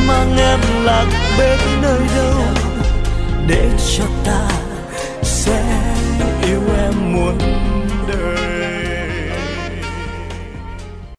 mang em lạc bên nơi đâu để cho ta